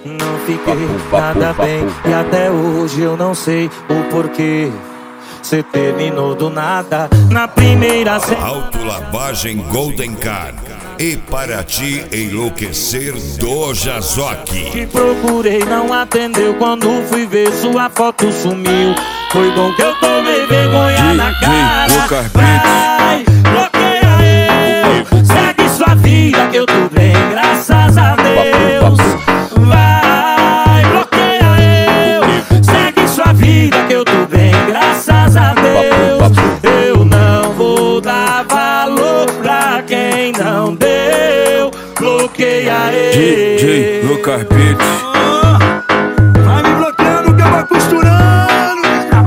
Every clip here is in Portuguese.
Não fiquei nada bem e até hoje eu não sei o porquê. Cê terminou do nada na primeira Autolavagem Golden Car. E para te enlouquecer do Jazoque. Te procurei, não atendeu. Quando fui ver sua foto sumiu. Foi bom que eu tomei vergonha na cara. Vai, bloqueia eu. Segue sua vida que eu tô bem, graças a Deus. Vai, bloqueia eu. Segue sua vida que eu tô bem, graças a Deus. Eu não vou dar valor pra quem não deu. Bloqueia ele. DJ Lucas Beats. Vai me bloqueando que eu vou costurando.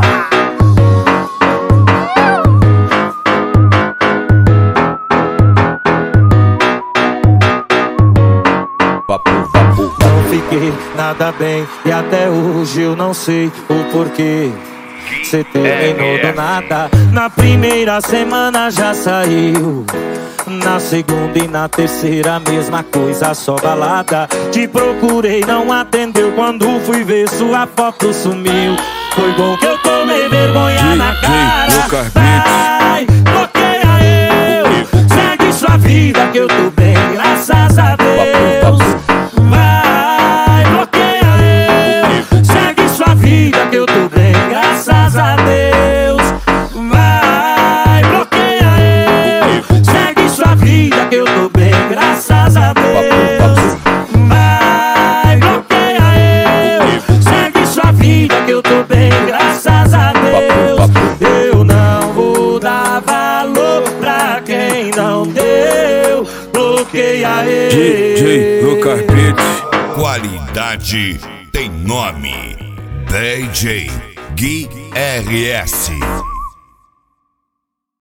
Não fiquei nada bem e até hoje eu não sei o porquê. Cê terminou do nada. Na primeira semana já saiu. Na segunda e na terceira mesma coisa, só balada. Te procurei, não atendeu. Quando fui ver sua foto sumiu. Foi bom que eu tomei vergonha na cara. Vai, bloqueia eu. Segue sua vida que eu tô bem, graças a Deus. Vai, bloqueia eu. Segue sua vida que eu tô bem, graças a Deus. Vai, bloqueia eu. Segue sua vida que eu tô bem, graças a Deus. Vai, bloqueia eu. Segue sua vida que eu tô bem, graças a Deus. Eu não vou dar valor pra quem não deu. Bloqueia ele. DJ Lucas Beats. Qualidade tem nome. DJ Gui RS.